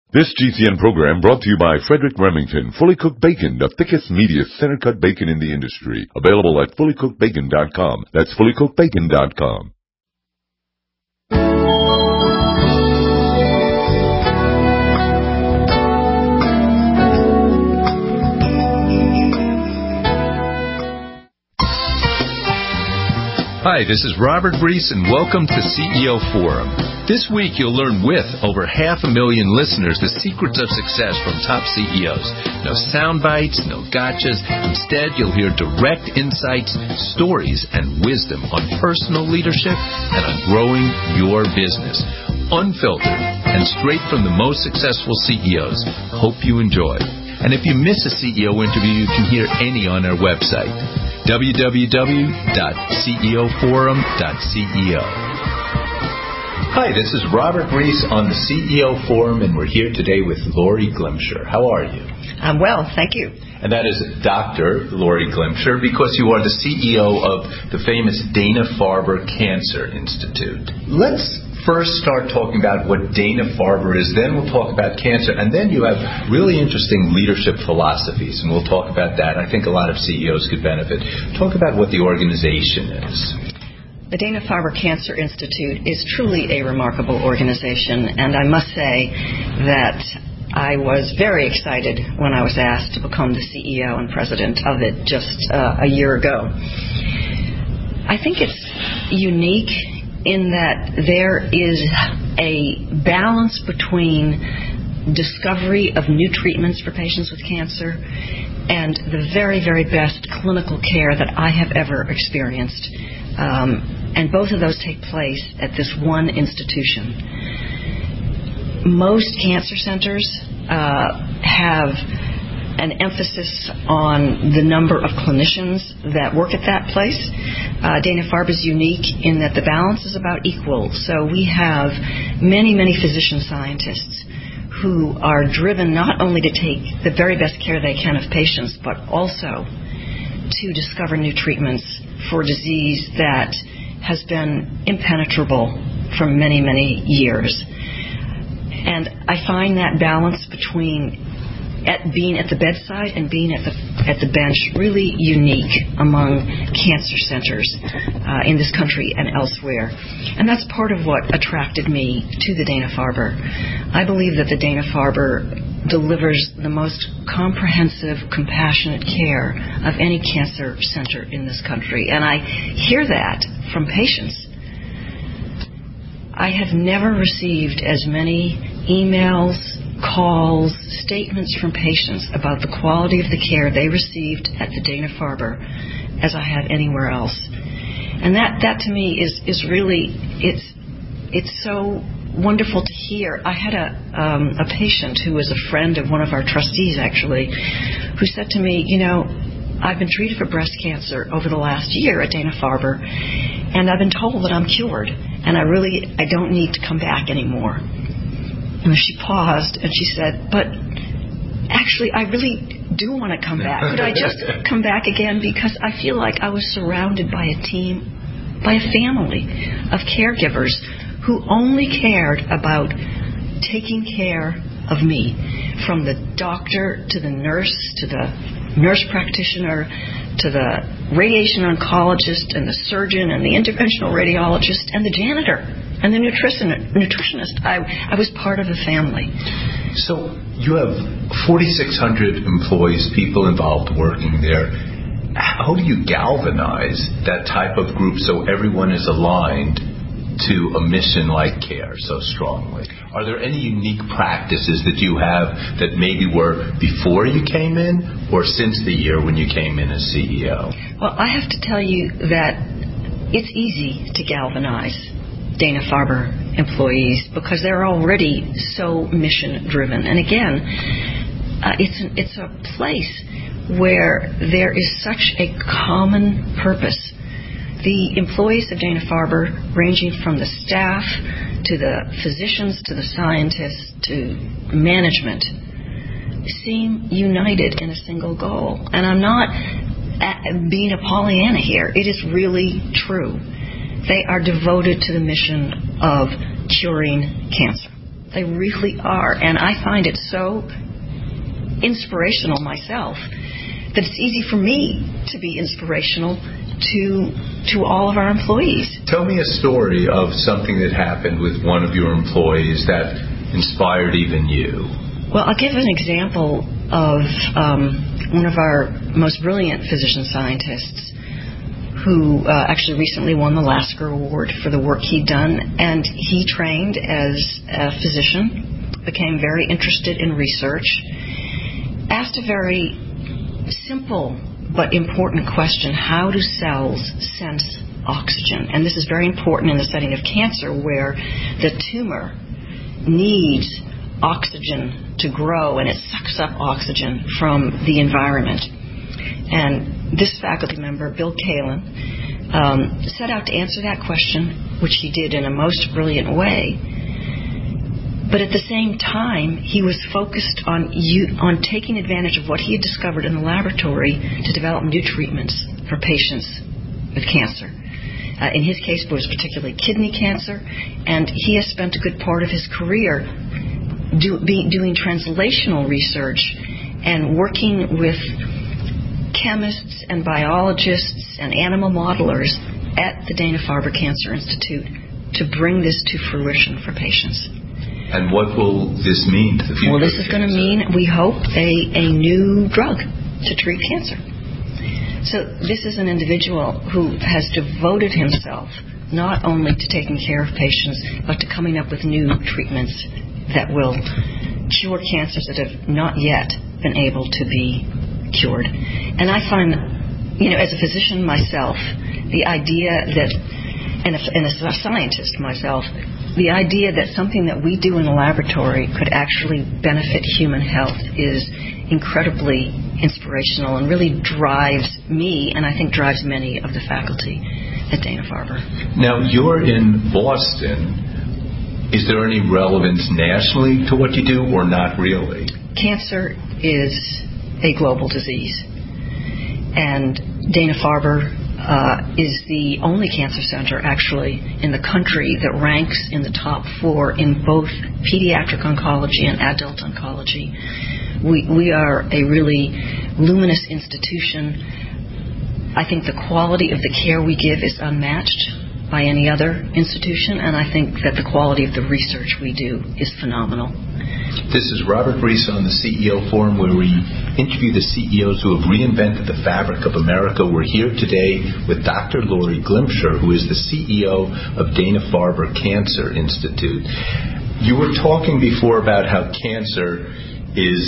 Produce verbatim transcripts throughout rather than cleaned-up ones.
This G C N program brought to you by Frederick Remington, Fully Cooked Bacon, the thickest, meatiest, center-cut bacon in the industry. Available at fully cooked bacon dot com. That's fully cooked bacon dot com. Hi, this is Robert Reese, and welcome to C E O Forum. This week, you'll learn with over half a million listeners the secrets of success from top C E Os. No sound bites, no gotchas. Instead, you'll hear direct insights, stories, and wisdom on personal leadership and on growing your business. Unfiltered and straight from the most successful C E Os. Hope you enjoy. And if you miss a C E O interview, you can hear any on our website, w w w dot c e o forum dot c e o. Hi, this is Robert Reese on the C E O Forum, and we're here today with Lori Glimcher. How are you? I'm well, thank you. And that is Doctor Lori Glimcher, because you are the C E O of the famous Dana-Farber Cancer Institute. Let's first start talking about what Dana-Farber is, then we'll talk about cancer, and then you have really interesting leadership philosophies, and we'll talk about that. I think a lot of C E Os could benefit. Talk about what the organization is. The Dana-Farber Cancer Institute is truly a remarkable organization, and I must say that I was very excited when I was asked to become the C E O and president of it just uh, a year ago. I think it's unique in that there is a balance between discovery of new treatments for patients with cancer and the very, very best clinical care that I have ever experienced. Um, and both of those take place at this one institution. Most cancer centers uh, have an emphasis on the number of clinicians that work at that place. Uh, Dana-Farber is unique in that the balance is about equal. So we have many, many physician scientists who are driven not only to take the very best care they can of patients, but also to discover new treatments for disease that has been impenetrable for many, many years. And I find that balance between at being at the bedside and being at the at the bench really unique among cancer centers uh, in this country and elsewhere. And that's part of what attracted me to the Dana-Farber. I believe that the Dana-Farber delivers the most comprehensive, compassionate care of any cancer center in this country. And I hear that from patients. I have never received as many emails, calls, statements from patients about the quality of the care they received at the Dana-Farber as I have anywhere else. And that, that to me is, is really, it's, it's so wonderful to hear. I had a, um, a patient who was a friend of one of our trustees, actually, who said to me, you know, I've been treated for breast cancer over the last year at Dana-Farber, and I've been told that I'm cured, and I really, I don't need to come back anymore. And she paused and she said, but actually, I really do want to come back. Could I just come back again? Because I feel like I was surrounded by a team, by a family of caregivers who only cared about taking care of me, from the doctor to the nurse to the nurse practitioner to the radiation oncologist and the surgeon and the interventional radiologist and the janitor and the nutrition, nutritionist. I, I was part of a family. So you have forty-six hundred employees, people involved working there. How do you galvanize that type of group so everyone is aligned to a mission like care so strongly? Are there any unique practices that you have that maybe were before you came in or since the year when you came in as C E O? Well, I have to tell you that it's easy to galvanize Dana-Farber employees because they're already so mission-driven. And again, uh, it's an, it's a place where there is such a common purpose. The employees of Dana-Farber, ranging from the staff to the physicians to the scientists to management, seem united in a single goal. And I'm not being a Pollyanna here. It is really true. They are devoted to the mission of curing cancer. They really are. And I find it so inspirational myself that it's easy for me to be inspirational to to all of our employees. Tell me a story of something that happened with one of your employees that inspired even you. Well, I'll give an example of um, one of our most brilliant physician scientists who uh, actually recently won the Lasker Award for the work he'd done. And he trained as a physician, became very interested in research, asked a very simple but important question: how do cells sense oxygen? And this is very important in the setting of cancer, where the tumor needs oxygen to grow, and it sucks up oxygen from the environment. And this faculty member, Bill Kalin, um, set out to answer that question, which he did in a most brilliant way. But at the same time, he was focused on u- on taking advantage of what he had discovered in the laboratory to develop new treatments for patients with cancer. Uh, in his case, it was particularly kidney cancer, and he has spent a good part of his career do, be, doing translational research and working with chemists and biologists and animal modelers at the Dana-Farber Cancer Institute to bring this to fruition for patients. And what will this mean to the future? Well, this is going to mean, we hope, a, a new drug to treat cancer. So this is an individual who has devoted himself not only to taking care of patients, but to coming up with new treatments that will cure cancers that have not yet been able to be cured. And I find, you know, as a physician myself, the idea that, and, a, and as a scientist myself, the idea that something that we do in the laboratory could actually benefit human health is incredibly inspirational and really drives me, and I think drives many of the faculty at Dana-Farber. Now, you're in Boston. Is there any relevance nationally to what you do, or not really? Cancer is a global disease, and Dana-Farber Uh, is the only cancer center actually in the country that ranks in the top four in both pediatric oncology and adult oncology. We, we are a really luminous institution. I think the quality of the care we give is unmatched by any other institution, and I think that the quality of the research we do is phenomenal. This is Robert Reese on the C E O Forum, where we interview the C E Os who have reinvented the fabric of America. We're here today with Doctor Lori Glimcher, who is the C E O of Dana-Farber Cancer Institute. You were talking before about how cancer is,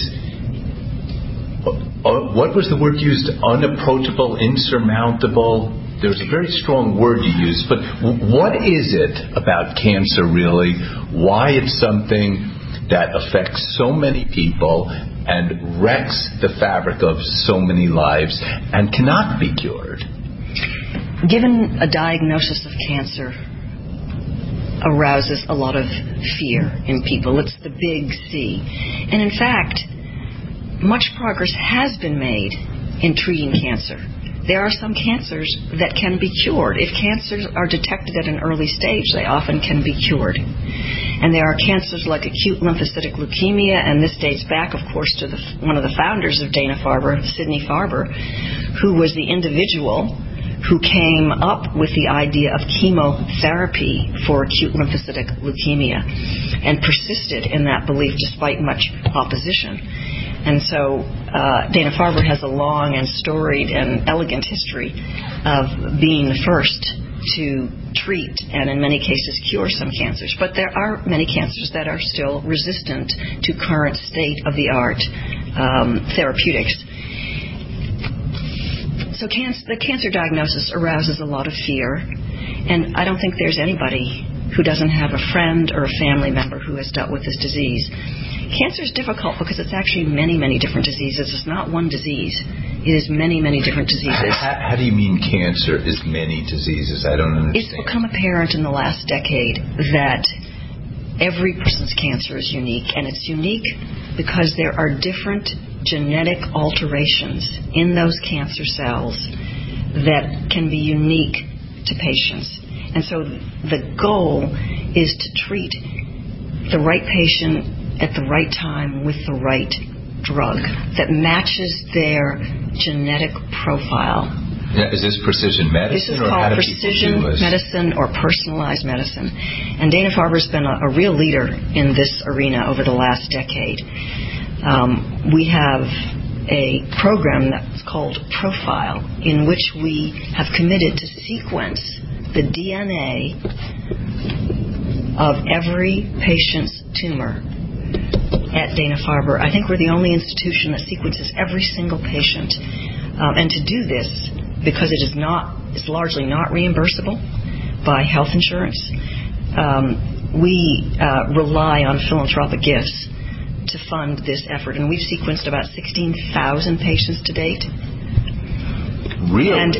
uh, what was the word used? Unapproachable, insurmountable? There's a very strong word you used, but what is it about cancer really? Why it's something that affects so many people and wrecks the fabric of so many lives and cannot be cured? Given a diagnosis of cancer arouses a lot of fear in people. It's the big C. And in fact, much progress has been made in treating cancer. There are some cancers that can be cured. If cancers are detected at an early stage, they often can be cured. And there are cancers like acute lymphocytic leukemia, and this dates back, of course, to the, one of the founders of Dana-Farber, Sidney Farber, who was the individual who came up with the idea of chemotherapy for acute lymphocytic leukemia and persisted in that belief despite much opposition. And so uh, Dana-Farber has a long and storied and elegant history of being the first to treat and in many cases cure some cancers. But there are many cancers that are still resistant to current state-of-the-art um, therapeutics. So cancer, the cancer diagnosis arouses a lot of fear, and I don't think there's anybody who doesn't have a friend or a family member who has dealt with this disease. Cancer is difficult because it's actually many, many different diseases. It's not one disease. It is many, many different diseases. How, how do you mean cancer is many diseases? I don't understand. It's become apparent in the last decade that every person's cancer is unique, and it's unique because there are different genetic alterations in those cancer cells that can be unique to patients. And so the goal is to treat the right patient at the right time with the right drug that matches their genetic profile. Yeah, is this precision medicine? This is or called how do precision do medicine or personalized medicine. And Dana-Farber's been a, a real leader in this arena over the last decade. Um, we have a program that's called Profile, in which we have committed to sequence the D N A of every patient's tumor at Dana-Farber. I think we're the only institution that sequences every single patient. Um, and to do this, because it is not, it's largely not reimbursable by health insurance, um, we uh, rely on philanthropic gifts to fund this effort. And we've sequenced about sixteen thousand patients to date. Really? And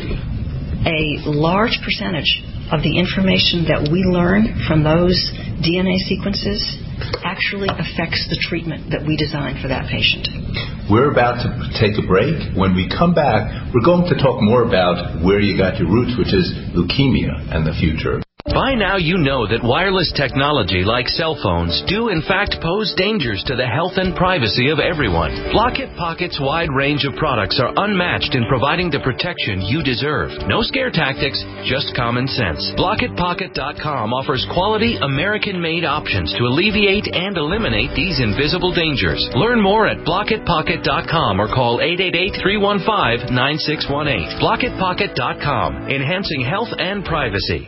a large percentage of the information that we learn from those D N A sequences actually affects the treatment that we design for that patient. We're about to take a break. When we come back, we're going to talk more about where you got your roots, which is leukemia, and the future. By now you know that wireless technology like cell phones do in fact pose dangers to the health and privacy of everyone. Blockit Pocket's wide range of products are unmatched in providing the protection you deserve. No scare tactics, just common sense. Blockit Pocket dot com offers quality American-made options to alleviate and eliminate these invisible dangers. Learn more at Blockit Pocket dot com or call eight eight eight, three one five, nine six one eight. Blockit Pocket dot com, enhancing health and privacy.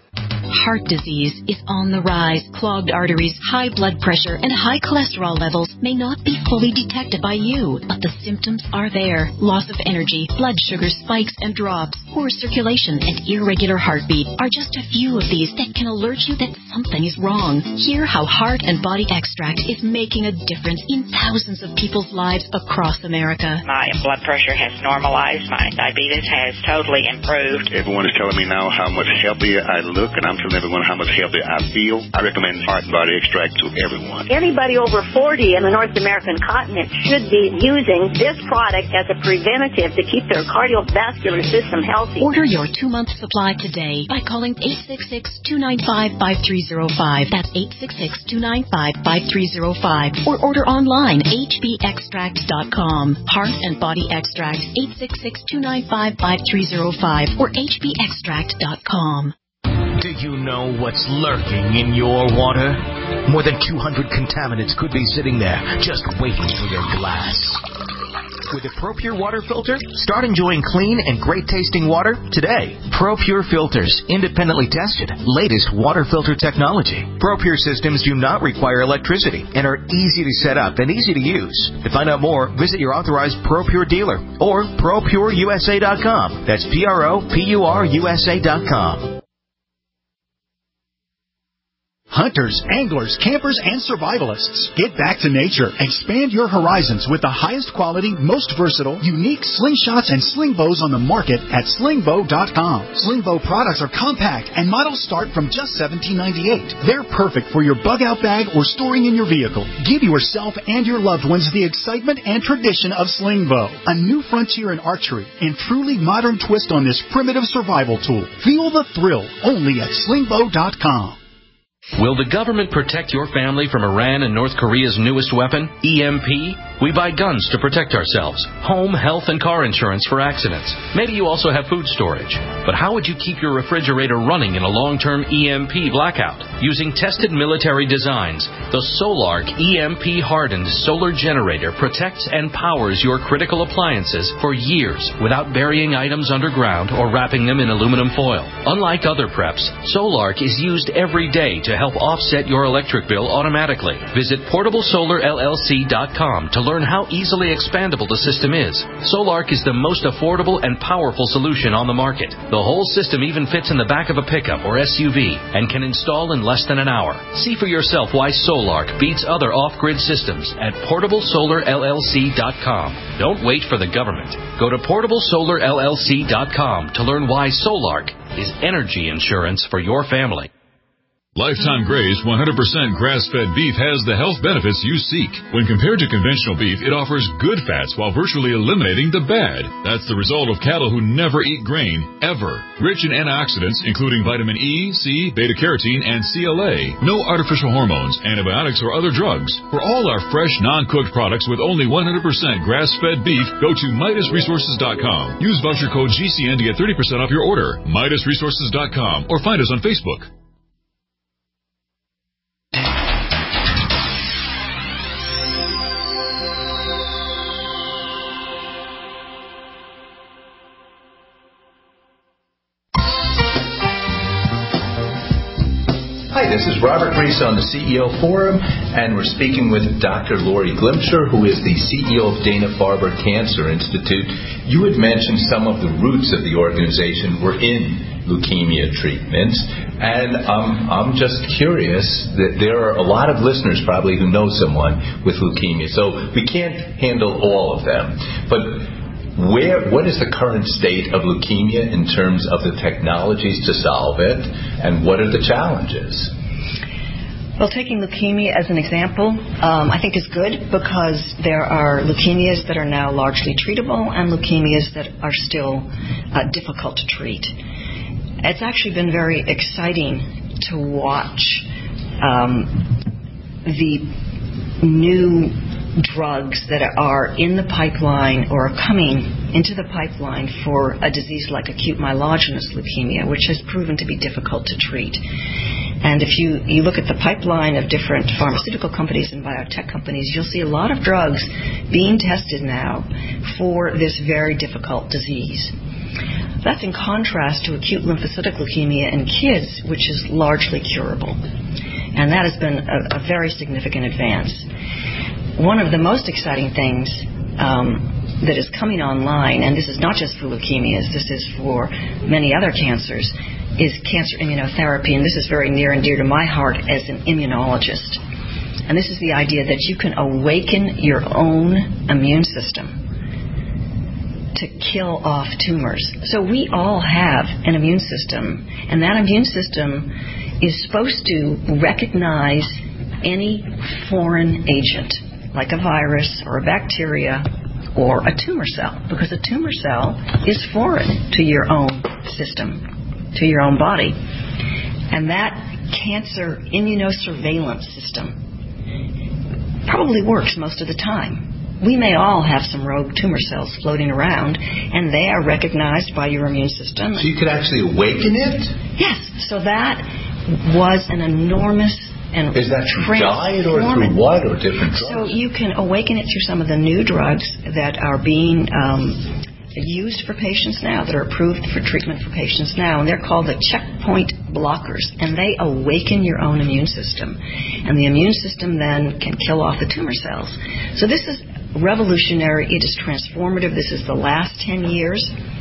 Heart disease is on the rise. Clogged arteries, high blood pressure, and high cholesterol levels may not be fully detected by you, but the symptoms are there. Loss of energy, blood sugar spikes and drops, poor circulation, and irregular heartbeat are just a few of these that can alert you that something is wrong. Hear how Heart and Body Extract is making a difference in thousands of people's lives across America. My blood pressure has normalized. My diabetes has totally improved. Everyone is telling me now how much healthier I look, and I'm telling everyone how much healthier I feel. I recommend Heart and Body Extract to everyone. Anybody over forty in the North American continent should be using this product as a preventative to keep their cardiovascular system healthy. Order your two-month supply today by calling eight six six, two nine five, five three zero five. That's eight six six, two nine five, five three zero five. Or order online, h b extract dot com. Heart and Body Extract, eight six six, two nine five, five three zero five or h b extract dot com. Do you know what's lurking in your water? More than two hundred contaminants could be sitting there, just waiting for your glass. With a ProPure water filter, start enjoying clean and great-tasting water today. ProPure filters, independently tested, latest water filter technology. ProPure systems do not require electricity and are easy to set up and easy to use. To find out more, visit your authorized ProPure dealer or pro pure u s a dot com. That's P R O P U R U S A dot com. Hunters, anglers, campers, and survivalists. Get back to nature. Expand your horizons with the highest quality, most versatile, unique slingshots and sling bows on the market at sling bow dot com. Sling bow products are compact and models start from just seventeen ninety-eight. They're perfect for your bug-out bag or storing in your vehicle. Give yourself and your loved ones the excitement and tradition of sling bow. A new frontier in archery and truly modern twist on this primitive survival tool. Feel the thrill only at sling bow dot com. Will the government protect your family from Iran and North Korea's newest weapon, E M P? We buy guns to protect ourselves, home, health, and car insurance for accidents. Maybe you also have food storage. But how would you keep your refrigerator running in a long-term E M P blackout? Using tested military designs, the Solark E M P-hardened solar generator protects and powers your critical appliances for years without burying items underground or wrapping them in aluminum foil. Unlike other preps, Solark is used every day to help offset your electric bill automatically. Visit portable solar L L C dot com to learn how easily expandable the system is. Solark is the most affordable and powerful solution on the market. The whole system even fits in the back of a pickup or S U V and can install in less than an hour. See for yourself why Solark beats other off-grid systems at portable solar L L C dot com. Don't wait for the government. Go to portable solar L L C dot com to learn why Solark is energy insurance for your family. Lifetime Graze one hundred percent grass-fed beef has the health benefits you seek. When compared to conventional beef, it offers good fats while virtually eliminating the bad. That's the result of cattle who never eat grain, ever. Rich in antioxidants, including vitamin E, C, beta-carotene, and C L A. No artificial hormones, antibiotics, or other drugs. For all our fresh, non-cooked products with only one hundred percent grass-fed beef, go to Midas Resources dot com. Use voucher code G C N to get thirty percent off your order. Midas Resources dot com or find us on Facebook. Hi, this is Robert Reese on the C E O Forum, and we're speaking with Doctor Lori Glimcher, who is the C E O of Dana-Farber Cancer Institute. You had mentioned some of the roots of the organization were in leukemia treatments, and um, I'm just curious that there are a lot of listeners probably who know someone with leukemia, so we can't handle all of them. But Where, what is the current state of leukemia in terms of the technologies to solve it, and what are the challenges? Well, taking leukemia as an example, um, I think is good because there are leukemias that are now largely treatable and leukemias that are still uh, difficult to treat. It's actually been very exciting to watch um, the new drugs that are in the pipeline or are coming into the pipeline for a disease like acute myelogenous leukemia, which has proven to be difficult to treat. And if you, you look at the pipeline of different pharmaceutical companies and biotech companies, you'll see a lot of drugs being tested now for this very difficult disease. That's in contrast to acute lymphocytic leukemia in kids, which is largely curable. And that has been a, a very significant advance. One of the most exciting things um, that is coming online, and this is not just for leukemias, this is for many other cancers, is cancer immunotherapy, and this is very near and dear to my heart as an immunologist. And this is the idea that you can awaken your own immune system to kill off tumors. So we all have an immune system, and that immune system is supposed to recognize any foreign agent, like a virus or a bacteria or a tumor cell, because a tumor cell is foreign to your own system, to your own body. And that cancer immunosurveillance system probably works most of the time. We may all have some rogue tumor cells floating around, and they are recognized by your immune system. So you could actually awaken it? Yes. So that was an enormous And is that through diet or through what, or different drugs? So you can awaken it through some of the new drugs that are being um, used for patients now, that are approved for treatment for patients now, and they're called the checkpoint blockers, and they awaken your own immune system. And the immune system then can kill off the tumor cells. So this is revolutionary. It is transformative. This is the last ten years.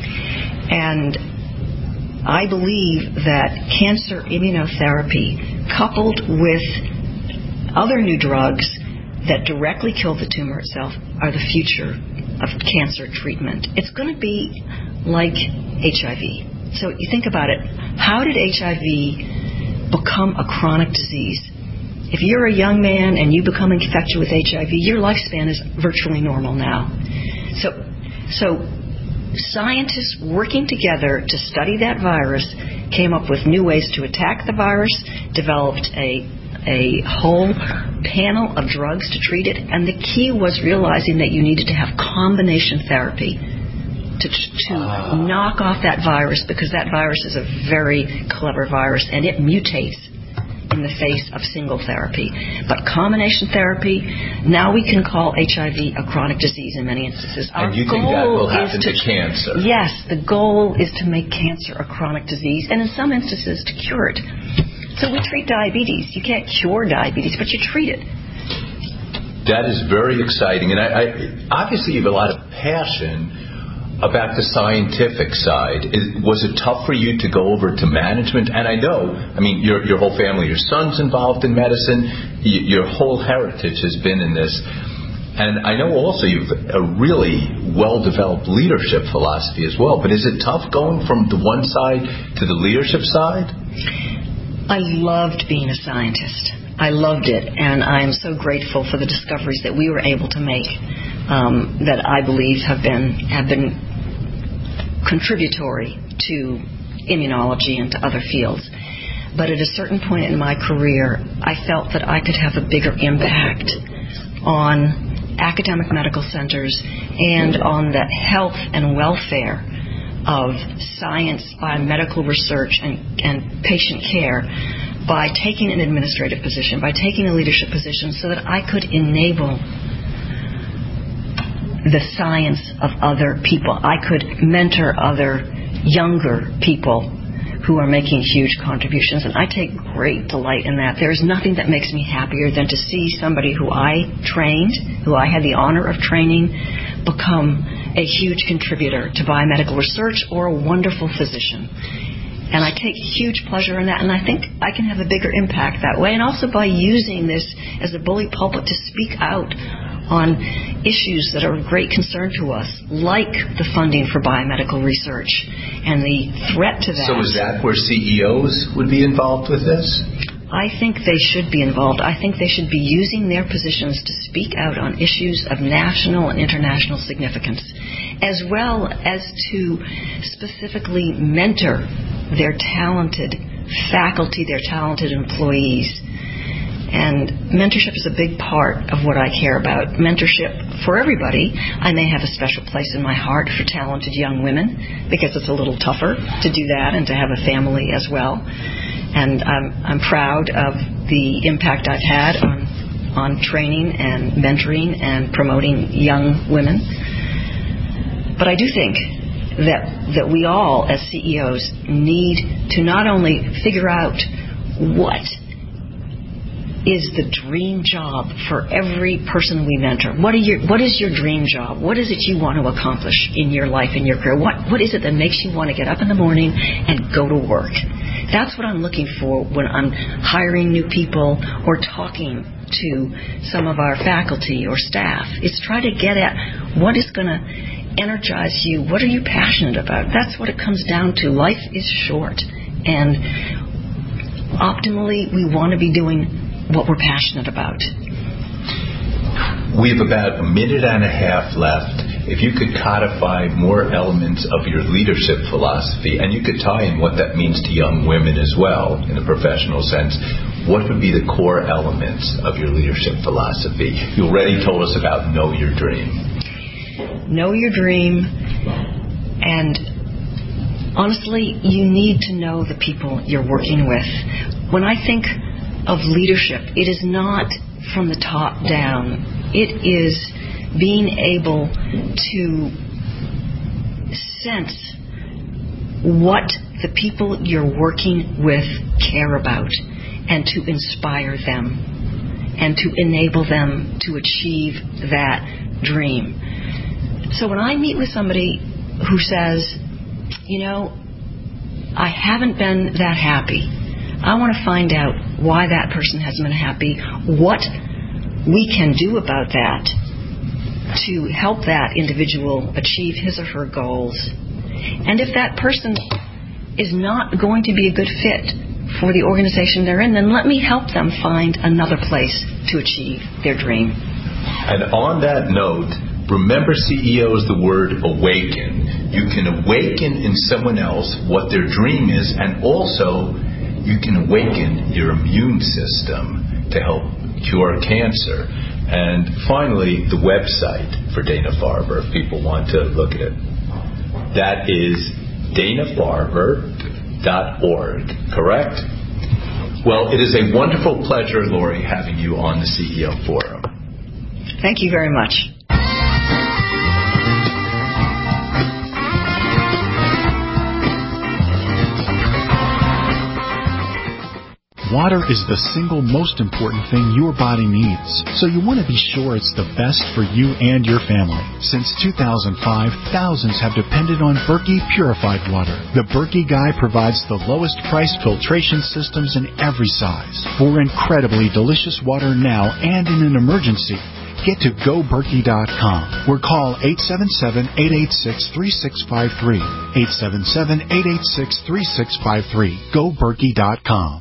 And I believe that cancer immunotherapy, coupled with other new drugs that directly kill the tumor itself, are the future of cancer treatment. It's going to be like H I V. So you think about it. How did H I V become a chronic disease? If you're a young man and you become infected with H I V, your lifespan is virtually normal now. So, so scientists working together to study that virus came up with new ways to attack the virus, developed a a whole panel of drugs to treat it, and the key was realizing that you needed to have combination therapy to, to uh. knock off that virus, because that virus is a very clever virus, and it mutates in the face of single therapy. But combination therapy, now we can call H I V a chronic disease in many instances. Our and you think that will happen to, to cancer? Yes, the goal is to make cancer a chronic disease, and in some instances to cure it. So we treat diabetes. You can't cure diabetes, but you treat it. That is very exciting. And I, I obviously you have a lot of passion about the scientific side. Is, was it tough for you to go over to management? And I know, I mean, your your whole family, your son's involved in medicine. Y- your whole heritage has been in this. And I know also you've a really well-developed leadership philosophy as well. But is it tough going from the one side to the leadership side? I loved being a scientist. I loved it, and I'm so grateful for the discoveries that we were able to make um, that I believe have been have been contributory to immunology and to other fields. But at a certain point in my career, I felt that I could have a bigger impact on academic medical centers and on the health and welfare of science, biomedical research, and, and patient care by taking an administrative position, by taking a leadership position, so that I could enable the science of other people. I could mentor other younger people who are making huge contributions, and I take great delight in that. There is nothing that makes me happier than to see somebody who I trained, who I had the honor of training, become a huge contributor to biomedical research or a wonderful physician. And I take huge pleasure in that, and I think I can have a bigger impact that way, and also by using this as a bully pulpit to speak out on issues that are of great concern to us, like the funding for biomedical research and the threat to that. So is that where C E Os would be involved with this? I think they should be involved. I think they should be using their positions to speak out on issues of national and international significance, as well as to specifically mentor their talented faculty, their talented employees. And mentorship is a big part of what I care about. Mentorship for everybody. I may have a special place in my heart for talented young women, because it's a little tougher to do that and to have a family as well. And I'm, I'm proud of the impact I've had on, on training and mentoring and promoting young women. But I do think that, that we all, as C E Os, need to not only figure out what is the dream job for every person we mentor. What, are your, what is your dream job? What is it you want to accomplish in your life, in your career? What, what is it that makes you want to get up in the morning and go to work? That's what I'm looking for when I'm hiring new people or talking to some of our faculty or staff. It's try to get at what is going to energize you. What are you passionate about? That's what it comes down to. Life is short, and optimally we want to be doing what we're passionate about. We have about a minute and a half left. If you could codify more elements of your leadership philosophy, and you could tie in what that means to young women as well in a professional sense, what would be the core elements of your leadership philosophy? You already told us about know your dream. Know your dream, and honestly, you need to know the people you're working with. When I think of leadership, it is not from the top down. It is being able to sense what the people you're working with care about, and to inspire them and to enable them to achieve that dream. So when I meet with somebody who says, you know, I haven't been that happy, I want to find out why that person hasn't been happy, what we can do about that to help that individual achieve his or her goals. And if that person is not going to be a good fit for the organization they're in, then let me help them find another place to achieve their dream. And on that note, remember, C E Os, the word awaken. You can awaken in someone else what their dream is, and also you can awaken your immune system to help cure cancer. And finally, the website for Dana-Farber, if people want to look at it. That is dana farber dot org, correct? Well, it is a wonderful pleasure, Lori, having you on the C E O Forum. Thank you very much. Water is the single most important thing your body needs, so you want to be sure it's the best for you and your family. Since two thousand five, thousands have depended on Berkey purified water. The Berkey Guy provides the lowest price filtration systems in every size. For incredibly delicious water now and in an emergency, get to go berkey dot com or call eight seven seven, eight eight six, three six five three. eight seven seven, eight eight six, three six five three. go berkey dot com.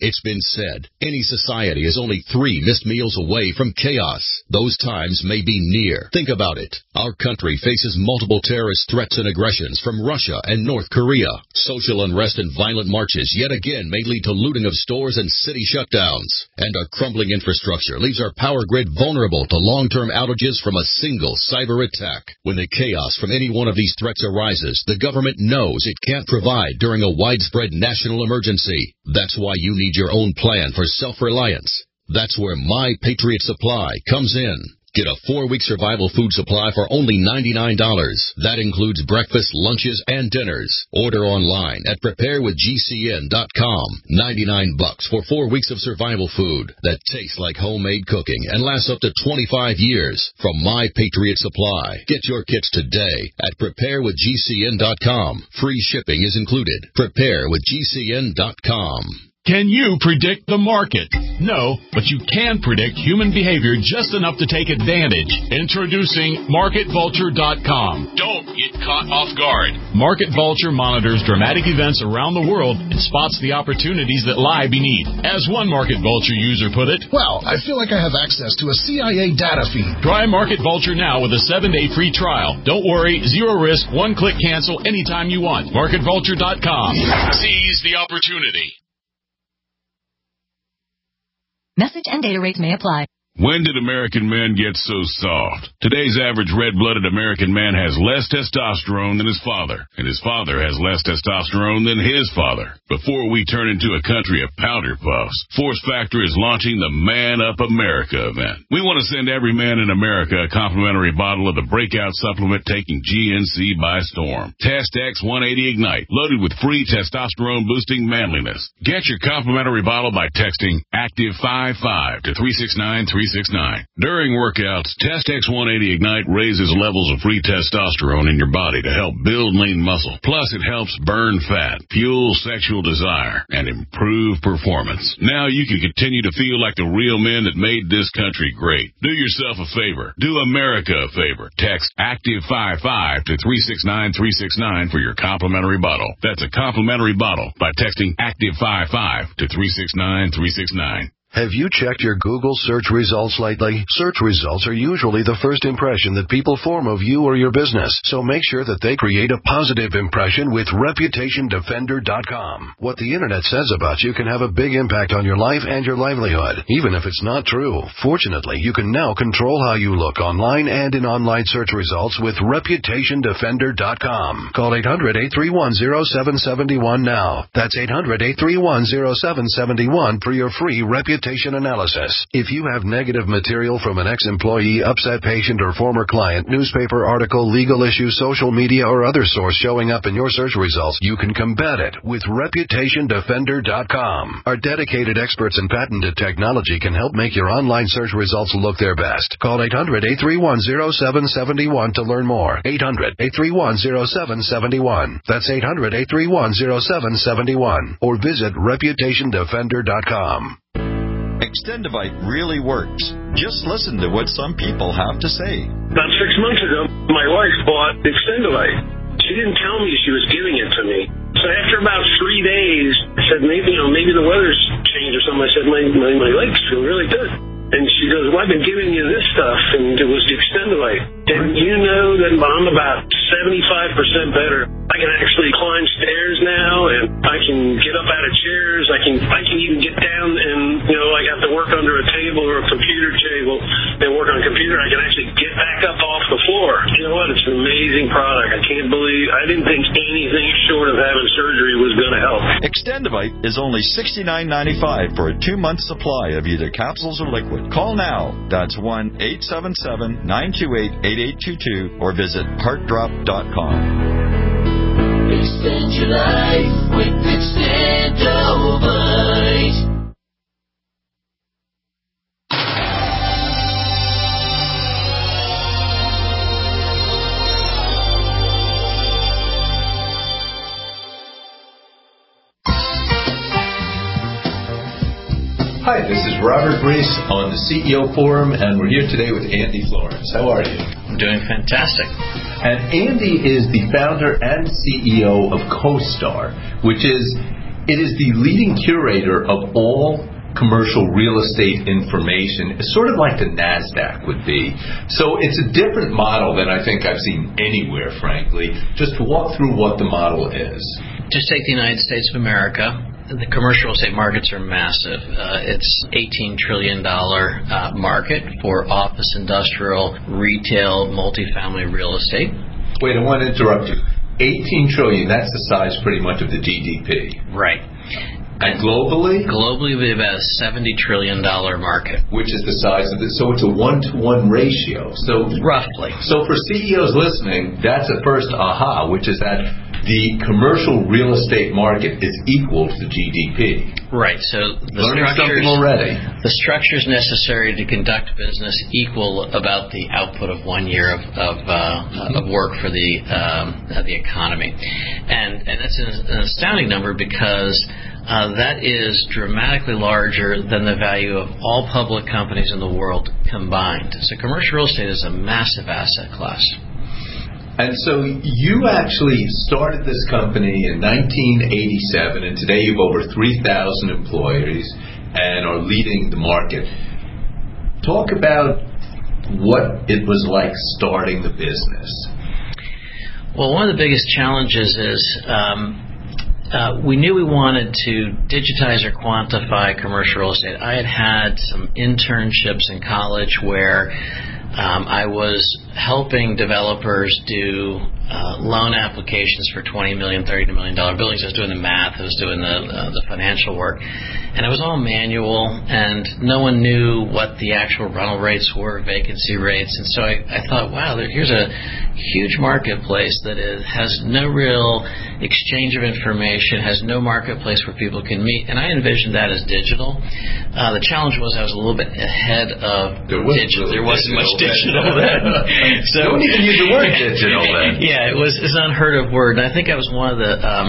It's been said, any society is only three missed meals away from chaos. Those times may be near. Think about it. Our country faces multiple terrorist threats and aggressions from Russia and North Korea. Social unrest and violent marches yet again may lead to looting of stores and city shutdowns. And our crumbling infrastructure leaves our power grid vulnerable to long-term outages from a single cyber attack. When the chaos from any one of these threats arises, the government knows it can't provide during a widespread national emergency. That's why you need your own plan for self-reliance. That's where My Patriot Supply comes in. Get a four-week survival food supply for only ninety-nine dollars. That includes breakfast, lunches, and dinners. Order online at prepare with G C N dot com. ninety-nine bucks for four weeks of survival food that tastes like homemade cooking and lasts up to twenty-five years from My Patriot Supply. Get your kits today at prepare with G C N dot com. Free shipping is included. prepare with G C N dot com. Can you predict the market? No, but you can predict human behavior just enough to take advantage. Introducing Market Vulture dot com. Don't get caught off guard. Market Vulture monitors dramatic events around the world and spots the opportunities that lie beneath. As one Market Vulture user put it, "Well, I feel like I have access to a C I A data feed." Try Market Vulture now with a seven-day free trial. Don't worry, zero risk, one-click cancel anytime you want. Market Vulture dot com. Seize the opportunity. Message and data rates may apply. When did American men get so soft? Today's average red-blooded American man has less testosterone than his father, and his father has less testosterone than his father. Before we turn into a country of powder puffs, Force Factor is launching the Man Up America event. We want to send every man in America a complimentary bottle of the breakout supplement taking G N C by storm. Test X one eighty Ignite, loaded with free testosterone-boosting manliness. Get your complimentary bottle by texting Active fifty-five to three six nine three six nine. During workouts, Test X one eighty Ignite raises levels of free testosterone in your body to help build lean muscle. Plus, it helps burn fat, fuel sexual desire, and improve performance. Now you can continue to feel like the real men that made this country great. Do yourself a favor. Do America a favor. Text Active fifty-five to three six nine three six nine for your complimentary bottle. That's a complimentary bottle by texting Active fifty-five to three six nine three six nine. Have you checked your Google search results lately? Search results are usually the first impression that people form of you or your business, so make sure that they create a positive impression with Reputation Defender dot com. What the internet says about you can have a big impact on your life and your livelihood, even if it's not true. Fortunately, you can now control how you look online and in online search results with Reputation Defender dot com. Call eight hundred, eight three one, zero seven seven one now. That's eight hundred, eight three one, zero seven seven one for your free reputation analysis. If you have negative material from an ex-employee, upset patient, or former client, newspaper article, legal issue, social media, or other source showing up in your search results, you can combat it with Reputation Defender dot com. Our dedicated experts in patented technology can help make your online search results look their best. Call eight hundred, eight three one, zero seven seven one to learn more. eight hundred, eight three one, zero seven seven one. That's eight hundred, eight three one, zero seven seven one. Or visit Reputation Defender dot com. Extendivite really works. Just listen to what some people have to say. About six months ago, my wife bought Extendivite. She didn't tell me she was giving it to me. So after about three days, I said, maybe, you know, maybe the weather's changed or something. I said, my, my, my legs feel really good. And she goes, well, I've been giving you this stuff, and it was the Extendivite. And you know that I'm about seventy-five percent better. I can actually climb stairs now, and I can get up out of chairs. I can I can even get down and, you know, I have to work under a table or a computer table and work on a computer. I can actually get back up off the floor. You know what? It's an amazing product. I can't believe, I didn't think anything short of having surgery was going to help. Extendivite is only sixty-nine ninety-five for a two-month supply of either capsules or liquid. Call now. That's one eight seven seven, nine two eight, eight eight two two or visit heart drop dot com. Extend your life with Extendivite. Hi, this is Robert Reese on the C E O Forum, and we're here today with Andy Florence. How are you? I'm doing fantastic. And Andy is the founder and C E O of CoStar, which is it is the leading curator of all commercial real estate information. It's sort of like the NASDAQ would be. So it's a different model than I think I've seen anywhere, frankly. Just to walk through what the model is. Just take the United States of America. The commercial real estate markets are massive. Uh, it's eighteen trillion dollars uh, market for office, industrial, retail, multifamily real estate. Wait, I want to interrupt you. eighteen trillion dollars, that's the size pretty much of the G D P. Right. And globally? Globally, we have about a seventy trillion dollars market. Which is the size of this. So it's a one-to-one ratio. So roughly. So for C E Os listening, that's a first aha, which is that the commercial real estate market is equal to G D P. Right. So the Learning structures, something already. The structures necessary to conduct business equal about the output of one year of of, uh, of work for the um, uh, the economy, and and that's an, an astounding number because uh, that is dramatically larger than the value of all public companies in the world combined. So commercial real estate is a massive asset class. And so you actually started this company in nineteen eighty-seven, and today you have over three thousand employees and are leading the market. Talk about what it was like starting the business. Well, one of the biggest challenges is um, uh, we knew we wanted to digitize or quantify commercial real estate. I had had some internships in college where Um, I was helping developers do uh, loan applications for twenty million dollars, thirty million dollars buildings. I was doing the math. I was doing the uh, the financial work. And it was all manual, and no one knew what the actual rental rates were, vacancy rates. And so I, I thought, wow, there, here's a huge marketplace that is, has no real exchange of information, has no marketplace where people can meet. And I envisioned that as digital. Uh, the challenge was I was a little bit ahead of there was digital. Really there wasn't digital much digital then. So, don't even use the word digital then. Yeah, it was it's an unheard of word. And I think I was one of the um,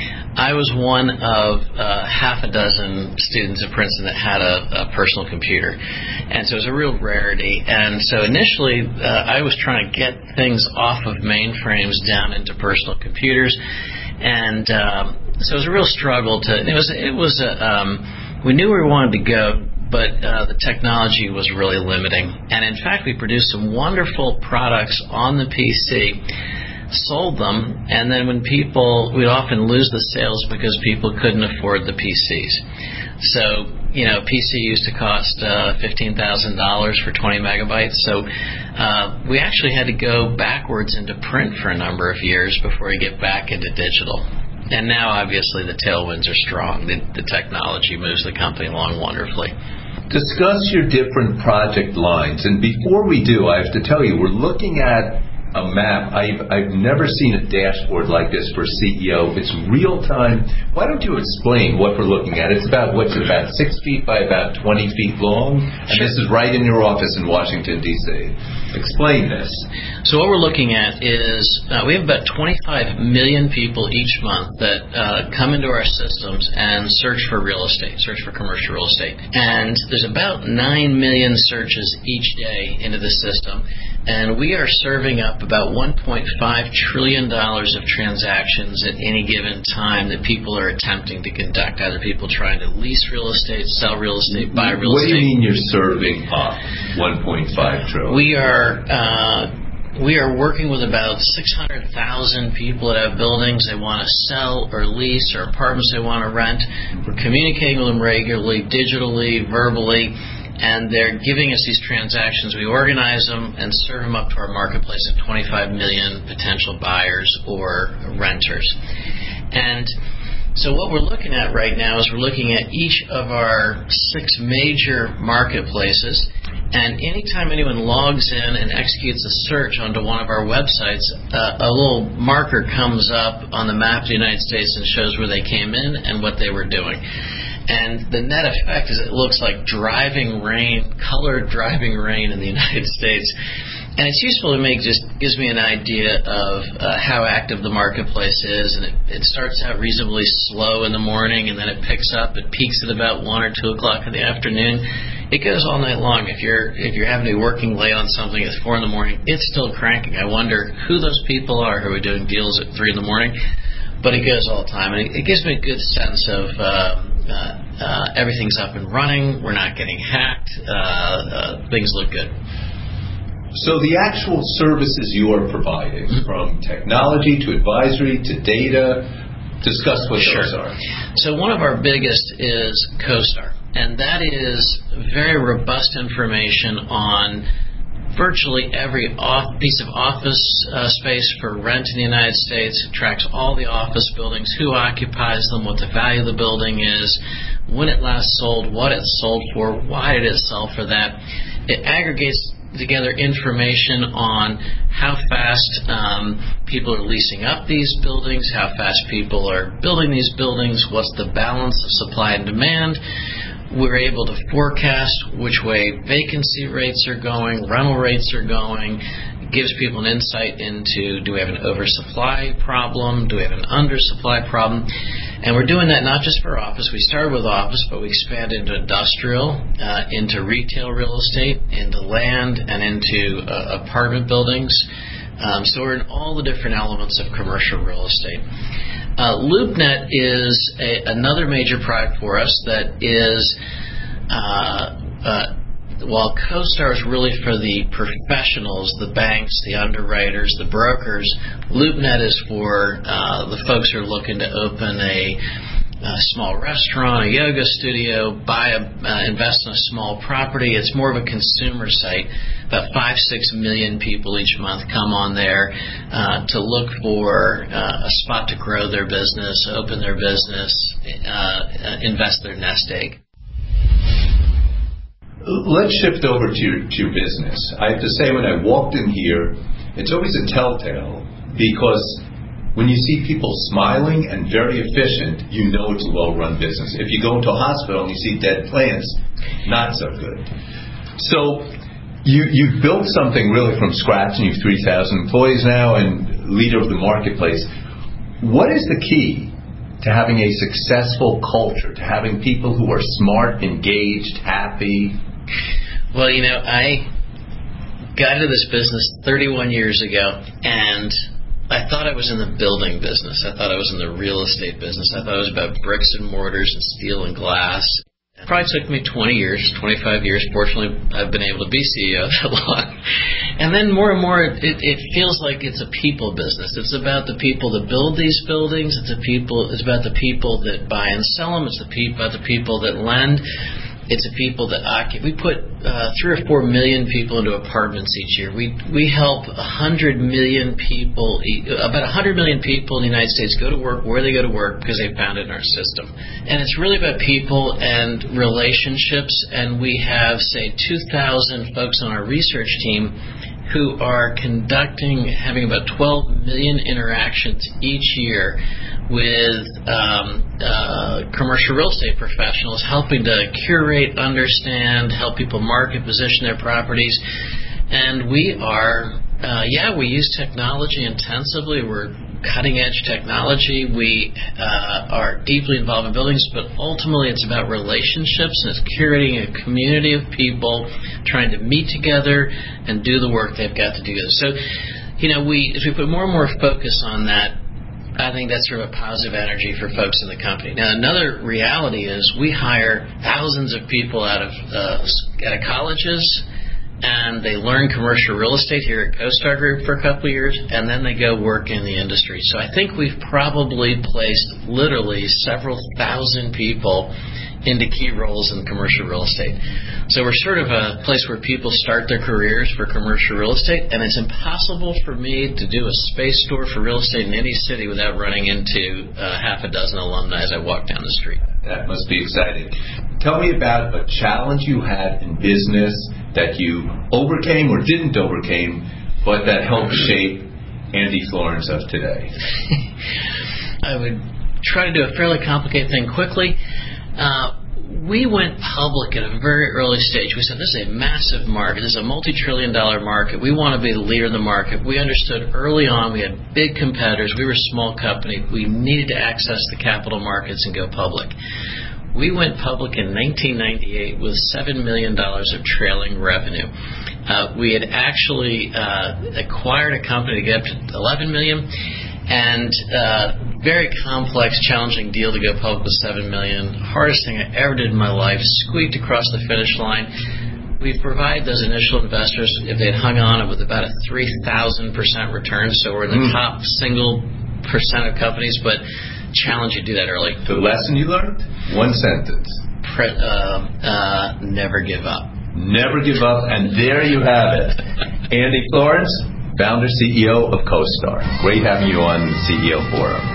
I was one of uh, half a dozen students at Princeton that had a, a personal computer, and so it was a real rarity. And so initially, uh, I was trying to get things off of mainframes down into personal computers, and um, so it was a real struggle to. It was it was a, um, we knew where we wanted to go, but uh, the technology was really limiting. And in fact, we produced some wonderful products on the P C, sold them, and then when people, we'd often lose the sales because people couldn't afford the P Cs. So, you know, P C used to cost uh, fifteen thousand dollars for twenty megabytes. So uh, we actually had to go backwards into print for a number of years before we get back into digital. And now, obviously, the tailwinds are strong. The, the technology moves the company along wonderfully. Discuss your different project lines. And before we do, I have to tell you, we're looking at a map. I've, I've never seen a dashboard like this for C E O. It's real time. Why don't you explain what we're looking at? It's about, what's it, about six feet by about twenty feet long? And this is right in your office in Washington, D C Explain this. So what we're looking at is uh, we have about twenty-five million people each month that uh, come into our systems and search for real estate, search for commercial real estate. And there's about nine million searches each day into the system. And we are serving up about one point five trillion dollars of transactions at any given time that people are attempting to conduct, either people trying to lease real estate, sell real estate, buy real what estate. What do you mean you're serving up one point five trillion dollars? We are... Uh, We are working with about six hundred thousand people that have buildings they want to sell or lease or apartments they want to rent. We're communicating with them regularly, digitally, verbally, and they're giving us these transactions. We organize them and serve them up to our marketplace of twenty-five million potential buyers or renters. And so what we're looking at right now is we're looking at each of our six major marketplaces. And anytime anyone logs in and executes a search onto one of our websites, uh, a little marker comes up on the map of the United States and shows where they came in and what they were doing. And the net effect is it looks like driving rain, colored driving rain in the United States. And it's useful to make, just gives me an idea of uh, how active the marketplace is. And it, it starts out reasonably slow in the morning, and then it picks up. It peaks at about one or two o'clock in the afternoon. It goes all night long. If you're if you're having to be working late on something at four in the morning, it's still cranking. I wonder who those people are who are doing deals at three in the morning. but it goes all the time. And it, it gives me a good sense of uh, uh, uh, everything's up and running, we're not getting hacked, uh, uh, things look good. So the actual services you are providing, from technology to advisory to data, discuss what sure. those are. So one of our biggest is CoStar, and that is very robust information on virtually every off piece of office uh, space for rent in the United States. It tracks all the office buildings, who occupies them, what the value of the building is, when it last sold, what it sold for, why did it sell for that. It aggregates together information on how fast um, people are leasing up these buildings, how fast people are building these buildings, what's the balance of supply and demand. We're able to forecast which way vacancy rates are going, rental rates are going. It gives people an insight into, do we have an oversupply problem? Do we have an undersupply problem? And we're doing that not just for office. We started with office, but we expanded into industrial, uh, into retail real estate, into land, and into uh, apartment buildings. Um, so we're in all the different elements of commercial real estate. Uh, LoopNet is a, another major product for us that is, uh, uh, while CoStar is really for the professionals, the banks, the underwriters, the brokers, LoopNet is for uh, the folks who are looking to open a, a small restaurant, a yoga studio, buy a, uh, invest in a small property. It's more of a consumer site. About five, six million people each month come on there uh, to look for uh, a spot to grow their business, open their business, uh, invest their nest egg. Let's shift over to your, to your business. I have to say, when I walked in here, it's always a telltale, because when you see people smiling and very efficient, you know it's a well-run business. If you go into a hospital and you see dead plants, not so good. So you, you've built something really from scratch, and you have three thousand employees now and leader of the marketplace. What is the key to having a successful culture, to having people who are smart, engaged, happy? Well, you know, I got into this business thirty-one years ago, and I thought I was in the building business. I thought I was in the real estate business. I thought it was about bricks and mortars and steel and glass. It probably took me twenty years, twenty-five years. Fortunately, I've been able to be C E O that long. And then more and more, it, it feels like it's a people business. It's about the people that build these buildings. It's a people. It's about the people that buy and sell them. It's the pe- about the people that lend. It's the people that occupy. We put uh, three or four million people into apartments each year. We we help a hundred million people, about a hundred million people in the United States go to work where they go to work because they found it in our system. And it's really about people and relationships. And we have, say, two thousand folks on our research team who are conducting, having about twelve million interactions each year with um, uh, commercial real estate professionals, helping to curate, understand, help people market, position their properties. And we are, uh, yeah, we use technology intensively. We're cutting-edge technology. We uh, are deeply involved in buildings, but ultimately it's about relationships, and it's curating a community of people trying to meet together and do the work they've got to do. So, you know, we as we put more and more focus on that, I think that's sort of a positive energy for folks in the company. Now, another reality is we hire thousands of people out of uh, out of colleges, and they learn commercial real estate here at CoStar Group for a couple of years, and then they go work in the industry. So I think we've probably placed literally several thousand people into key roles in commercial real estate. So we're sort of a place where people start their careers for commercial real estate, and it's impossible for me to do a space store for real estate in any city without running into uh, half a dozen alumni as I walk down the street. That must be exciting. Tell me about a challenge you had in business that you overcame or didn't overcame, but that helped shape Andy Florance of today. I would try to do a fairly complicated thing quickly. Uh, we went public at a very early stage. We said, this is a massive market. This is a multi-trillion dollar market. We want to be the leader in the market. We understood early on we had big competitors. We were a small company. We needed to access the capital markets and go public. We went public in nineteen ninety-eight with seven million dollars of trailing revenue. Uh, we had actually uh, acquired a company to get up to eleven million dollars, and uh, Very complex, challenging deal to go public with seven million dollars. Hardest thing I ever did in my life. Squeaked across the finish line. We've provided those initial investors, if they'd hung on, it with about a three thousand percent return. So we're in the mm. top single percent of companies, but challenge you to do that early. The lesson you learned? One sentence. Pre- uh, uh, never give up. Never give up, and there you have it. Andy Florence, founder, C E O of CoStar. Great having you on C E O Forum.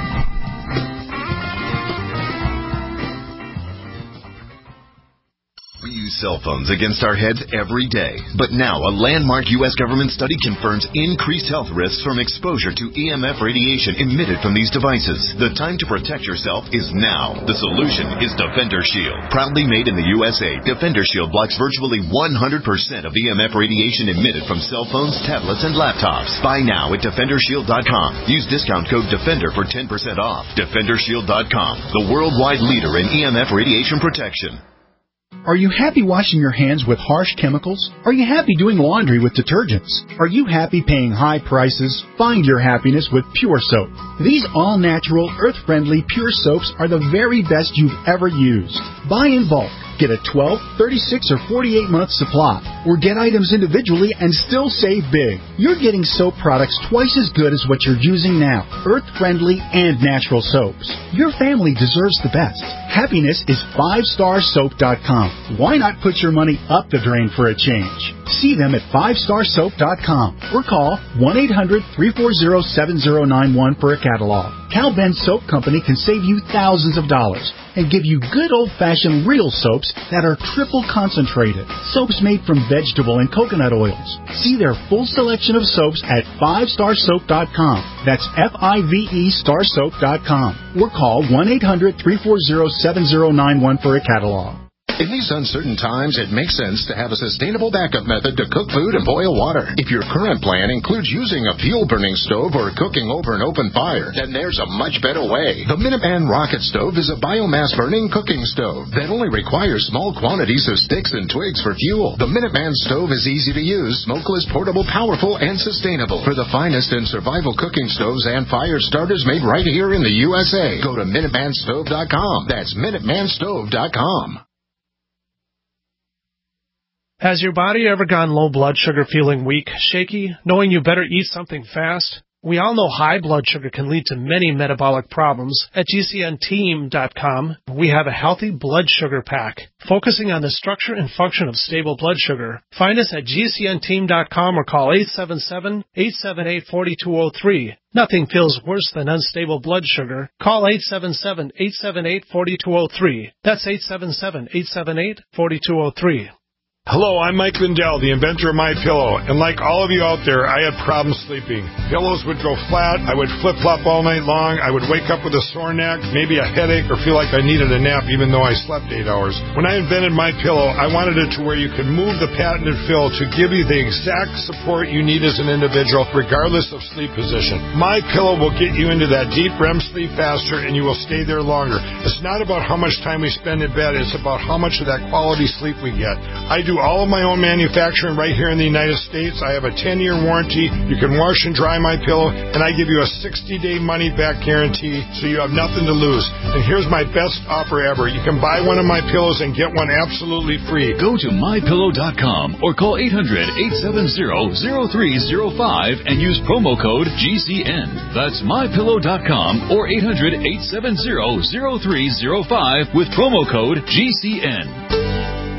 We use cell phones against our heads every day. But now a landmark U S government study confirms increased health risks from exposure to E M F radiation emitted from these devices. The time to protect yourself is now. The solution is Defender Shield. Proudly made in the U S A, Defender Shield blocks virtually one hundred percent of E M F radiation emitted from cell phones, tablets, and laptops. Buy now at Defender Shield dot com. Use discount code DEFENDER for ten percent off. Defender Shield dot com, the worldwide leader in E M F radiation protection. Are you happy washing your hands with harsh chemicals? Are you happy doing laundry with detergents? Are you happy paying high prices? Find your happiness with Pure Soap. These all-natural, earth-friendly Pure Soaps are the very best you've ever used. Buy in bulk. Get a twelve, thirty-six, or forty-eight month supply. Or get items individually and still save big. You're getting soap products twice as good as what you're using now. Earth-friendly and natural soaps. Your family deserves the best. Happiness is five star soap dot com. Why not put your money up the drain for a change? See them at five star soap dot com or call one eight hundred, three four zero, seven zero nine one for a catalog. Cal Ben Soap Company can save you thousands of dollars and give you good old-fashioned real soaps that are triple concentrated. Soaps made from vegetable and coconut oils. See their full selection of soaps at five star soap dot com. That's F I V E star soap dot com. Or call one eight hundred, three four zero, seven zero nine one for a catalog. In these uncertain times, it makes sense to have a sustainable backup method to cook food and boil water. If your current plan includes using a fuel-burning stove or cooking over an open fire, then there's a much better way. The Minuteman Rocket Stove is a biomass-burning cooking stove that only requires small quantities of sticks and twigs for fuel. The Minuteman Stove is easy to use, smokeless, portable, powerful, and sustainable. For the finest in survival cooking stoves and fire starters made right here in the U S A, go to Minuteman Stove dot com. That's Minuteman Stove dot com. Has your body ever gone low blood sugar, feeling weak, shaky, knowing you better eat something fast? We all know high blood sugar can lead to many metabolic problems. At G C N team dot com, we have a healthy blood sugar pack, focusing on the structure and function of stable blood sugar. Find us at G C N team dot com or call eight seven seven, eight seven eight, four two zero three. Nothing feels worse than unstable blood sugar. Call eight seven seven, eight seven eight, four two zero three. That's eight seven seven, eight seven eight, four two zero three. Hello, I'm Mike Lindell, the inventor of MyPillow, and like all of you out there, I had problems sleeping. Pillows would go flat, I would flip-flop all night long, I would wake up with a sore neck, maybe a headache, or feel like I needed a nap even though I slept eight hours. When I invented MyPillow, I wanted it to where you could move the patented fill to give you the exact support you need as an individual, regardless of sleep position. MyPillow will get you into that deep R E M sleep faster, and you will stay there longer. It's not about how much time we spend in bed, it's about how much of that quality sleep we get. I do all of my own manufacturing right here in the United States. I have a ten-year warranty. You can wash and dry my pillow, and I give you a sixty-day money-back guarantee, so you have nothing to lose. And here's my best offer ever. You can buy one of my pillows and get one absolutely free. Go to my pillow dot com or call eight hundred, eight seven zero, zero three zero five and use promo code G C N. That's my pillow dot com or eight hundred, eight seven zero, zero three zero five with promo code G C N.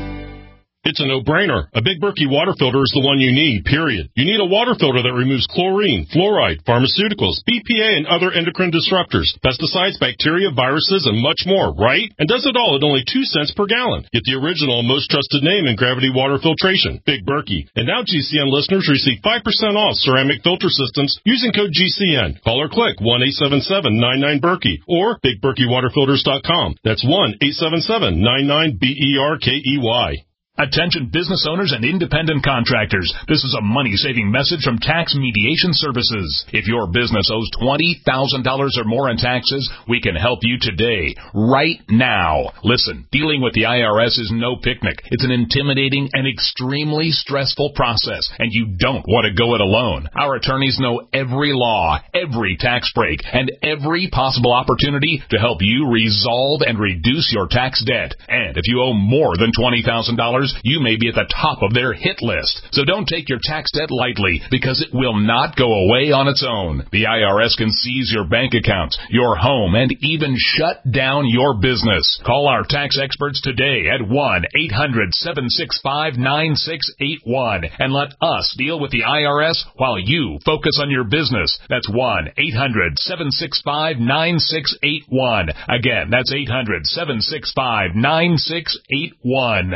It's a no-brainer. A Big Berkey water filter is the one you need, period. You need a water filter that removes chlorine, fluoride, pharmaceuticals, B P A, and other endocrine disruptors, pesticides, bacteria, viruses, and much more, right? And does it all at only two cents per gallon. Get the original and most trusted name in gravity water filtration, Big Berkey. And now G C N listeners receive five percent off ceramic filter systems using code G C N. Call or click one eight seven seven, nine nine, Berkey or big berkey water filters dot com. That's one eight seven seven, nine nine, B E R K E Y. Attention business owners and independent contractors. This is a money-saving message from Tax Mediation Services. If your business owes twenty thousand dollars or more in taxes, we can help you today, right now. Listen, dealing with the I R S is no picnic. It's an intimidating and extremely stressful process, and you don't want to go it alone. Our attorneys know every law, every tax break, and every possible opportunity to help you resolve and reduce your tax debt. And if you owe more than twenty thousand dollars, you may be at the top of their hit list. So don't take your tax debt lightly, because it will not go away on its own. The I R S can seize your bank accounts, your home, and even shut down your business. Call our tax experts today at one eight hundred seven six five nine six eight one and let us deal with the I R S while you focus on your business. That's one eight hundred seven six five nine six eight one. Again, that's eight hundred seven six five nine six eight one.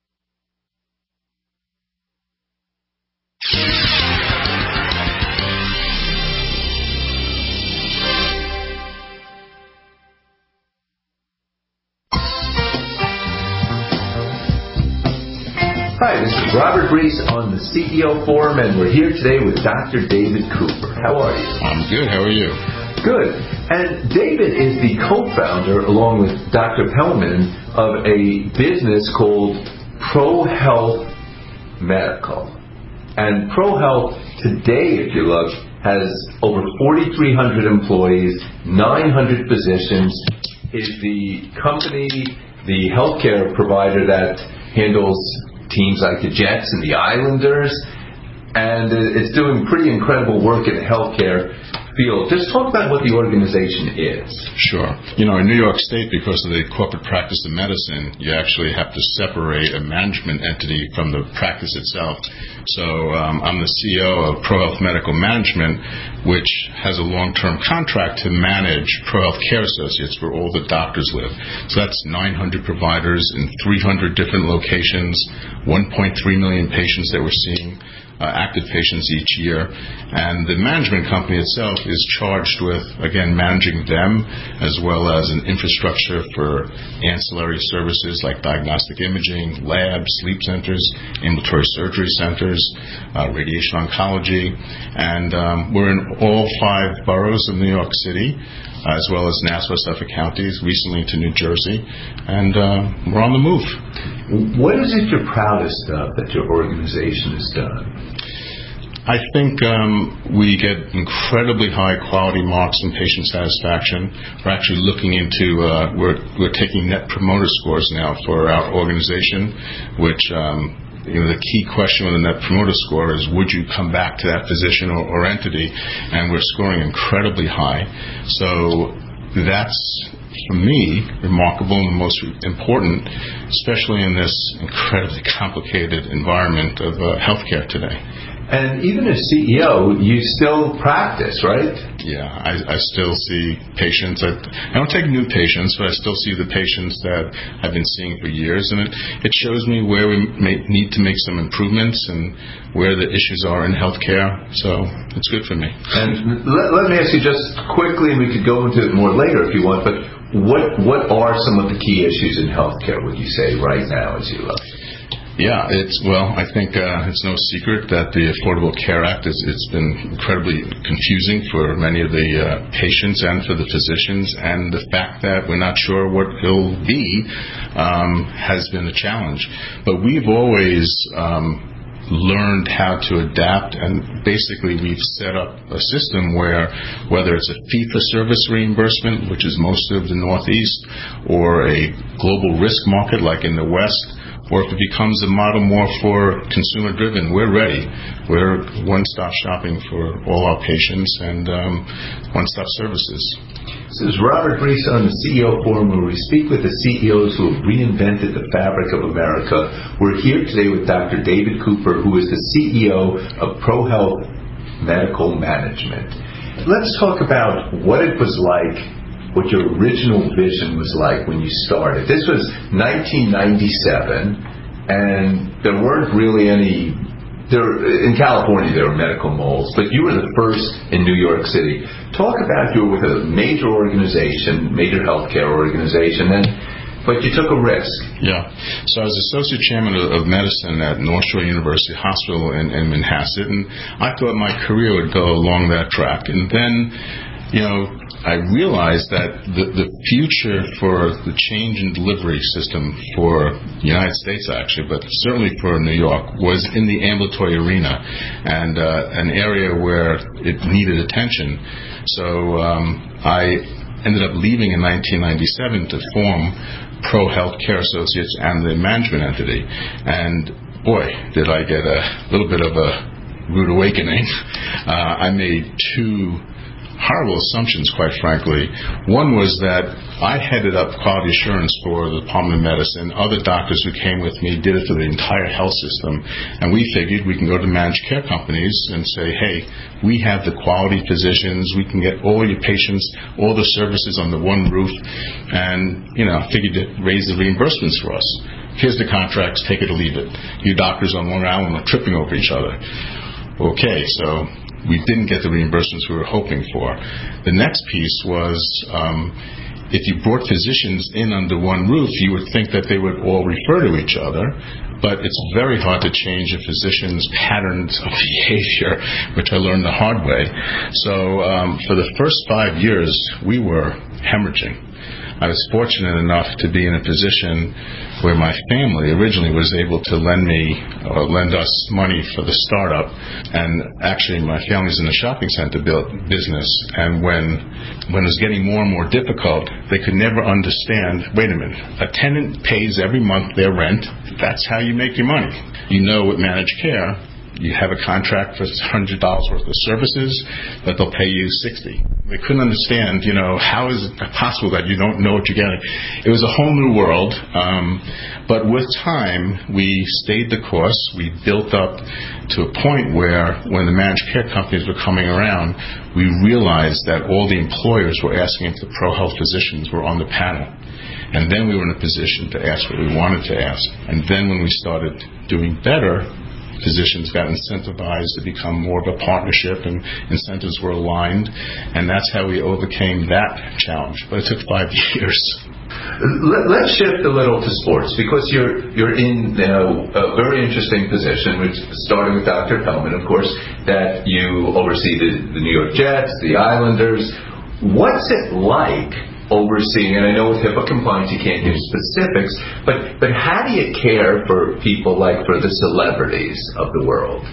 Hi, this is Robert Reese on the C E O Forum, and we're here today with Doctor David Cooper. How are you? I'm good. How are you? Good. And David is the co-founder, along with Doctor Pellman, of a business called Pro Health Medical. And Pro Health today, if you look, has over forty-three hundred employees, nine hundred physicians, is the company, the healthcare provider that handles teams like the Jets and the Islanders, and it's doing pretty incredible work in the healthcare field. Just talk about what the organization is. Sure. You know, in New York State, because of the corporate practice of medicine, you actually have to separate a management entity from the practice itself. So um, I'm the C E O of Pro Health Medical Management, which has a long-term contract to manage Pro Health Care Associates, where all the doctors live. So that's nine hundred providers in three hundred different locations, one point three million patients that we're seeing. Uh, active patients each year, and the management company itself is charged with, again, managing them, as well as an infrastructure for ancillary services like diagnostic imaging, labs, sleep centers, ambulatory surgery centers, uh, radiation oncology, and um, we're in all five boroughs of New York City, as well as Nassau, Suffolk counties, recently to New Jersey, and uh, we're on the move. What is it you're proudest of that your organization has done? I think um, we get incredibly high quality marks in patient satisfaction. We're actually looking into, uh, we're, we're taking net promoter scores now for our organization, which um, you know, the key question with a net promoter score is, would you come back to that physician or, or entity? And we're scoring incredibly high. So that's, for me, remarkable and most important, especially in this incredibly complicated environment of uh, healthcare today. And even as C E O, you still practice, right? Yeah, I, I still see patients. I, I don't take new patients, but I still see the patients that I've been seeing for years, and it, it shows me where we may need to make some improvements and where the issues are in healthcare. So it's good for me. And let, let me ask you just quickly, and we could go into it more later if you want, but what what are some of the key issues in healthcare, would you say, right now as you look? Yeah, it's, well, I think uh, it's no secret that the Affordable Care Act, is, it's been incredibly confusing for many of the uh, patients and for the physicians, and the fact that we're not sure what it'll be um, has been a challenge. But we've always um, learned how to adapt, and basically we've set up a system where, whether it's a fee-for-service reimbursement, which is most of the Northeast, or a global risk market like in the West, or if it becomes a model more for consumer-driven, we're ready. We're one-stop shopping for all our patients and um, one-stop services. This is Robert Reese on the C E O Forum, where we speak with the C E Os who have reinvented the fabric of America. We're here today with Doctor David Cooper, who is the C E O of Pro Health Medical Management. Let's talk about what it was like, what your original vision was like when you started. This was nineteen ninety-seven, and there weren't really any, there, in California there were medical malls, but you were the first in New York City. Talk about, you were with a major organization, major healthcare organization, and but you took a risk. Yeah. So I was associate chairman of, of medicine at North Shore University Hospital in, in Manhasset, and I thought my career would go along that track. And then, you know, I realized that the, the future for the change in delivery system for the United States, actually, but certainly for New York, was in the ambulatory arena, and uh, an area where it needed attention. So um, I ended up leaving in nineteen ninety-seven to form Pro Healthcare Associates and the management entity. And boy, did I get a little bit of a rude awakening. Uh, I made two horrible assumptions, quite frankly. One was that I headed up quality assurance for the Department of Medicine. Other doctors who came with me did it for the entire health system. And we figured we can go to managed care companies and say, hey, we have the quality physicians. We can get all your patients, all the services under one roof. And, you know, figured to raise the reimbursements for us. Here's the contracts, take it or leave it. You doctors on Long Island are tripping over each other. Okay, so we didn't get the reimbursements we were hoping for. The next piece was um, if you brought physicians in under one roof, you would think that they would all refer to each other, but it's very hard to change a physician's patterns of behavior, which I learned the hard way. So um, for the first five years, we were hemorrhaging. I was fortunate enough to be in a position where my family originally was able to lend me or lend us money for the startup. And actually, my family's in the shopping center business. And when when it was getting more and more difficult, they could never understand, wait a minute, a tenant pays every month their rent. That's how you make your money. You know, with managed care, you have a contract for one hundred dollars worth of services, but they'll pay you sixty dollars. They couldn't understand, you know, how is it possible that you don't know what you're getting? It was a whole new world. Um, but with time, we stayed the course. We built up to a point where when the managed care companies were coming around, we realized that all the employers were asking if the pro health physicians were on the panel. And then we were in a position to ask what we wanted to ask. And then when we started doing better, physicians got incentivized to become more of a partnership, and incentives were aligned, and that's how we overcame that challenge. But it took five years. Let's shift a little to sports, because you're you're in now a very interesting position, which starting with Doctor Pellman, of course, that you oversee the, the New York Jets, the Islanders. What's it like overseeing, and I know with HIPAA compliance you can't give specifics, but but how do you care for people like for the celebrities of the world?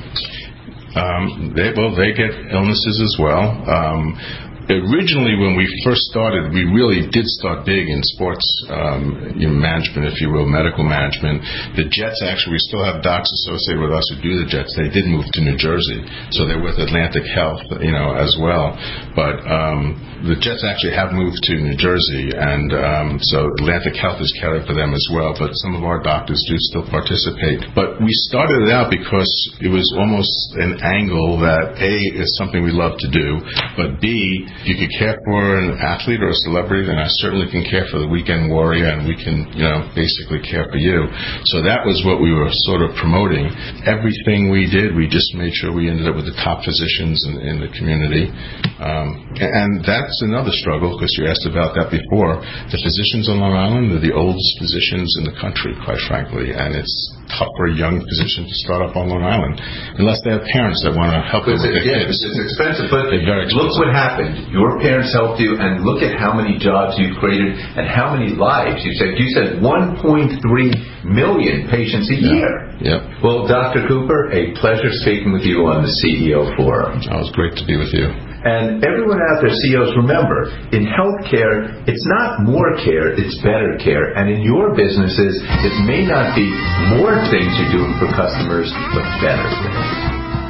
Um, they, well, they get illnesses as well. Um, Originally, when we first started, we really did start big in sports um, you know, management, if you will, medical management. The Jets, actually, we still have docs associated with us who do the Jets. They did move to New Jersey, so they're with Atlantic Health, you know, as well. But um, the Jets actually have moved to New Jersey, and um, so Atlantic Health is caring for them as well. But some of our doctors do still participate. But we started it out because it was almost an angle that A, is something we love to do, but B, you could care for an athlete or a celebrity, then I certainly can care for the weekend warrior, and we can, you know, basically care for you. So that was what we were sort of promoting. Everything we did, we just made sure we ended up with the top physicians in, in the community. Um, and that's another struggle, because you asked about that before. The physicians on Long Island are the oldest physicians in the country, quite frankly, and it's tough for a young physician to start up on Long Island, unless they have parents that want to help them with their yeah, kids. It's expensive, but very expensive. Look what happened. Your parents helped you, and look at how many jobs you've created and how many lives you saved. You said one point three million patients a year. Yeah. Yep. Well, Doctor Cooper, a pleasure speaking with you on the C E O Forum. Oh, it was great to be with you. And everyone out there, C E Os, remember, in healthcare, it's not more care, it's better care. And in your businesses, it may not be more things you're doing for customers, but better things.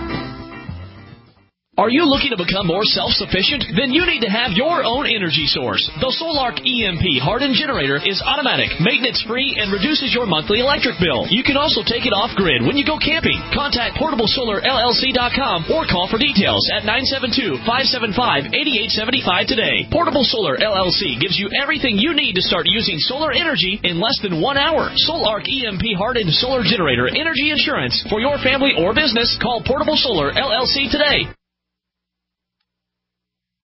Are you looking to become more self-sufficient? Then you need to have your own energy source. The Solark E M P hardened generator is automatic, maintenance-free, and reduces your monthly electric bill. You can also take it off-grid when you go camping. Contact portable solar L L C dot com or call for details at nine seven two, five seven five, eight eight seven five today. Portable Solar L L C gives you everything you need to start using solar energy in less than one hour. Solark E M P hardened solar generator energy insurance for your family or business. Call Portable Solar L L C today.